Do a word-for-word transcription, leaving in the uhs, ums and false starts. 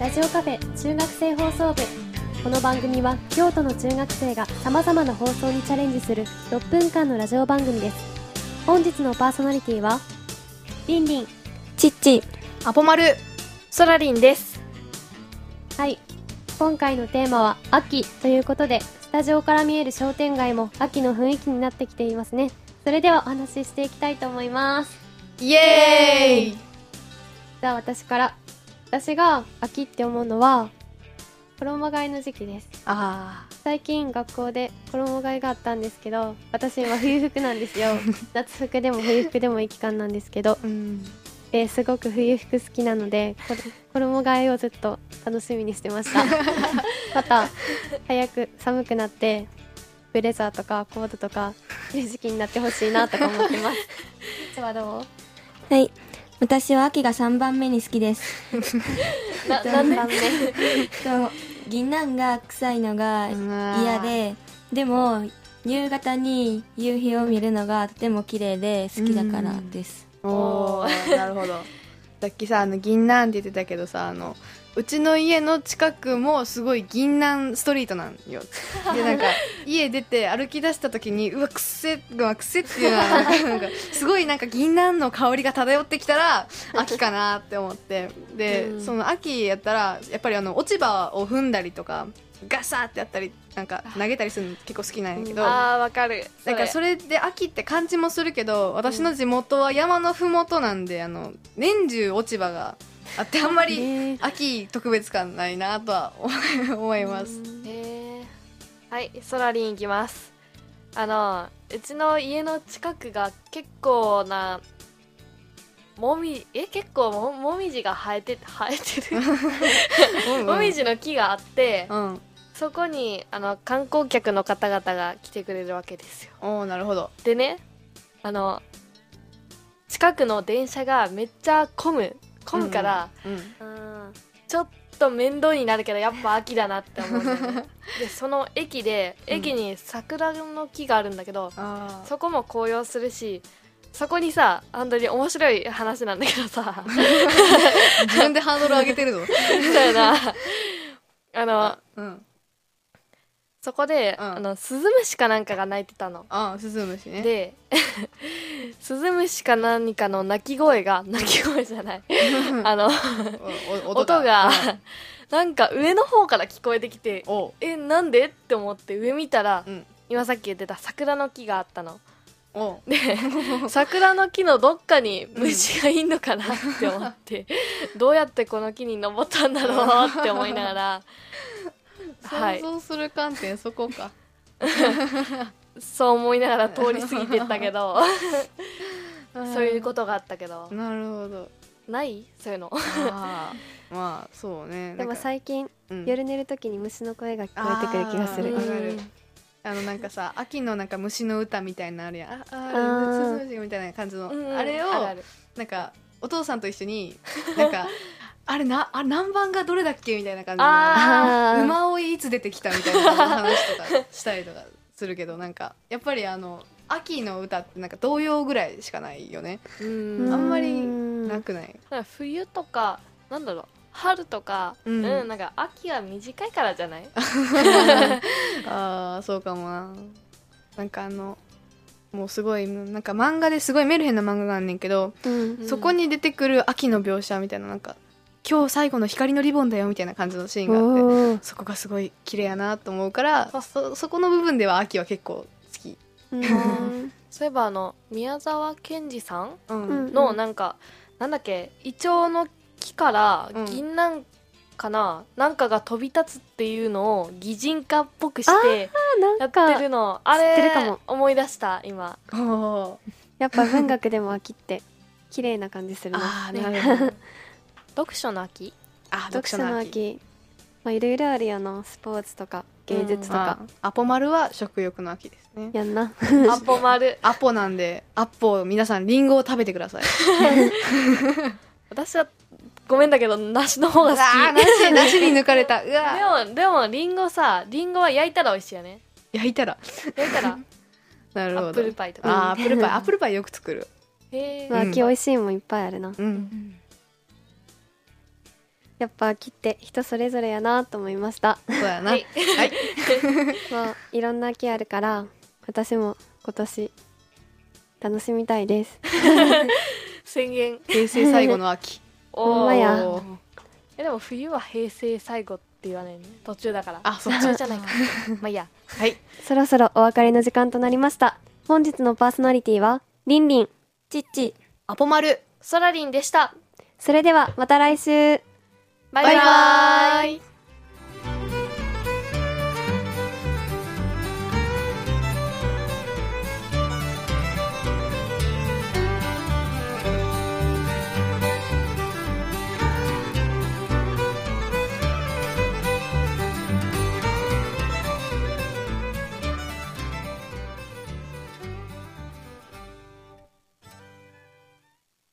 ラジオカフェ中学生放送部。この番組は京都の中学生がさまざまな放送にチャレンジするろっぷんかんのラジオ番組です。本日のパーソナリティはリンリン、 チッチ、 アポマル、 ソラリンです。 はい、今回のテーマは秋ということで、スタジオから見える商店街も秋の雰囲気になってきていますね。それではお話ししていきたいと思います。 イエーイ。 じゃあ私から。私が秋って思うのは衣替えの時期です。 あ最近学校で衣替えがあったんですけど、私今冬服なんですよ。夏服でも冬服でもいい期間なんですけど、 うん、 ですごく冬服好きなので、これ衣替えをずっと楽しみにしてました。また早く寒くなってブレザーとかコートとか着る時期になってほしいなとか思ってます。いつはどう？ はい、私は秋がさんばんめに好きです。 な何番目？ と銀杏が臭いのが嫌で、でも夕方に夕日を見るのがとても綺麗で好きだからです。 おー、なるほど。さっきさ、あの銀杏って言ってたけどさ、あのうちの家の近くもすごい銀杏ストリートなんよ。でなんか家出て歩き出した時に、うわくせうわくせっていうのはなんかすごいなんか銀杏の香りが漂ってきたら秋かなって思って、で、うん、その秋やったらやっぱりあの落ち葉を踏んだりとかガサーってやったりなんか投げたりするの結構好きなんやけど、 うん、あーわかる。 なんかそれで秋って感じもするけど、私の地元は山のふもとなんで、あの年中落ち葉があってあんまり秋特別感ないなとは思います。 へー。はい、ソラリンいきます。あのうちの家の近くが結構なもみえ結構 も, もみじが生えて生えてるうん、もみじの木があって、うん、そこにあの観光客の方々が来てくれるわけですよ。 おー、なるほど。 でね、あの近くの電車がめっちゃ混む混むから、うんうん、ちょっと面倒になるけどやっぱ秋だなって思うんだよね。でその駅で駅に桜の木があるんだけど、うん、そこも紅葉するし、そこにさ、本当に面白い話なんだけどさ自分でハードル上げてるのそうやな。あの、あ、うん、そこで、うん、あのスズムシかなんかが鳴いてたの。 ああ、スズムシね。 でスズムシか何かの鳴き声が鳴き声じゃないあの音が、うん、なんか上の方から聞こえてきて、え、なんでって思って上見たら、うん、今さっき言ってた桜の木があったの。で桜の木のどっかに虫がいんのかなって思って、うん、どうやってこの木に登ったんだろうって思いながら想像する観点、はい、そこかそう思いながら通り過ぎてったけどそういうことがあったけど。 なるほど。 ないそういうのあまあそうね。 でも最近、うん、夜寝るときに虫の声が聞こえてくる気がする。 わかる。あのなんかさ、秋のなんか虫の歌みたいなのあるやん。ああ、スズムシみたいな感じの、うん、あれをあるある、なんかお父さんと一緒になんかあれな、あ何番がどれだっけみたいな感じで、馬追いいつ出てきたみたいな話とかしたりとかするけど、なんかやっぱりあの秋の歌ってなんか童謡ぐらいしかないよね。うん、あんまりなくない？ 冬とかなんだろう、春とか、うん、うん、なんか秋は短いからじゃないああ、そうかもな。なんかあのもうすごいなんか漫画ですごいメルヘンな漫画があんねんけど、うんうん、そこに出てくる秋の描写みたいな、なんか今日最後の光のリボンだよみたいな感じのシーンがあって、そこがすごい綺麗やなと思うから、そ, そこの部分では秋は結構好き。 うんそういえばあの宮沢賢治さんのなんか、うん、なんだっけ、イチョウの木から銀杏かな、うん、なんかが飛び立つっていうのを擬人化っぽくしてやってるの、あれ思い出した今。 やっぱ文学でも秋って綺麗な感じするな。 あー、なるほど読書の秋、 あ、読書の秋、まあいろいろあるよな。スポーツとか芸術とか、 うん、アポマルは食欲の秋ですね。 やんなアポマルアポなんで、アポ皆さんリンゴを食べてください私はごめんだけど梨の方が好き。 あ梨梨に抜かれた。うわでもでもリンゴさ、リンゴは焼いたら美味しいよね。 焼いたら焼いたらなるほど。 アップルパイとか、 あアップルパイアップルパイよく作る。 へえ、秋美味しいもんいっぱいあるな。うん、いやっぱ秋って人それぞれやなと思いました。 そうやな。 はいはい。 まあいろんな秋あるから私も今年楽しみたいです。 宣言。 平成最後の秋。 ほんまやおーえでも冬は平成最後って言わないね。途中だから。 あ、そっ途中じゃないか。まあいいや。 はい。 そろそろお別れの時間となりました。本日のパーソナリティはりんりん、 ちっち。 アポマル。 ソラリンでした。 それではまた来週。 バイバイ。 バイバーイ。